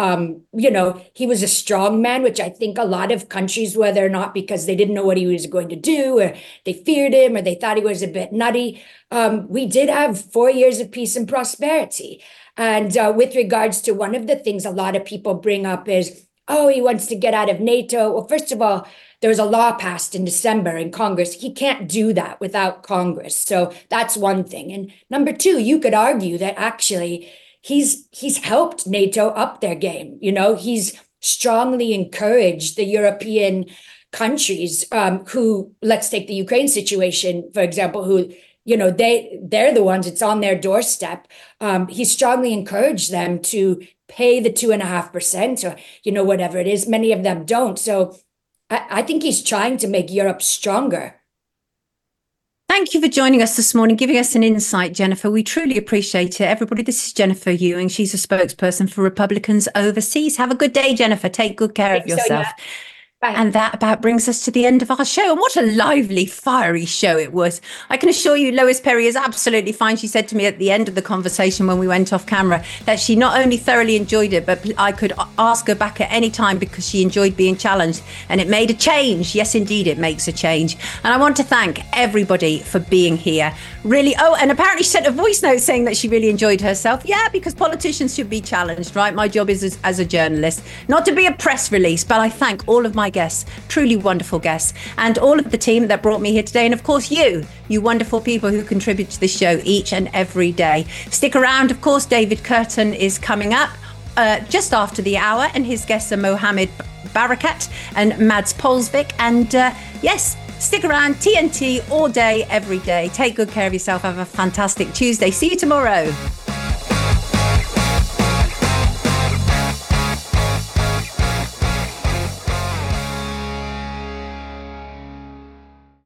he was a strong man, which I think a lot of countries, whether or not because they didn't know what he was going to do, or they feared him, or they thought he was a bit nutty. We did have 4 years of peace and prosperity. And with regards to one of the things a lot of people bring up is, oh, he wants to get out of NATO. Well, first of all, there was a law passed in December in Congress. He can't do that without Congress. So that's one thing. And number two, you could argue that actually he's helped NATO up their game. He's strongly encourage the European countries who, let's take the Ukraine situation, for example, who, they're the ones, it's on their doorstep. He strongly encouraged them to pay the 2.5% or, whatever it is. Many of them don't. So I think he's trying to make Europe stronger. Thank you for joining us this morning, giving us an insight, Jennifer. We truly appreciate it. Everybody, this is Jennifer Ewing. She's a spokesperson for Republicans overseas. Have a good day, Jennifer. Take good care of yourself. Bye. And that about brings us to the end of our show. And what a lively, fiery show it was. I can assure you, Lois Perry is absolutely fine. She said to me at the end of the conversation when we went off camera that she not only thoroughly enjoyed it, but I could ask her back at any time because she enjoyed being challenged. And it made a change. Yes, indeed, it makes a change. And I want to thank everybody for being here. Really. Oh, and apparently she sent a voice note saying that she really enjoyed herself. Yeah, because politicians should be challenged, right? My job is as a journalist, not to be a press release, but I thank all of my guests, truly wonderful guests, and all of the team that brought me here today. And of course, you wonderful people who contribute to this show each and every day. Stick around. Of course, David Curtin is coming up just after the hour, and his guests are Mohammed Barakat and Mads Polsvik. And yes, stick around. TNT all day, every day. Take good care of yourself. Have a fantastic Tuesday. See you tomorrow.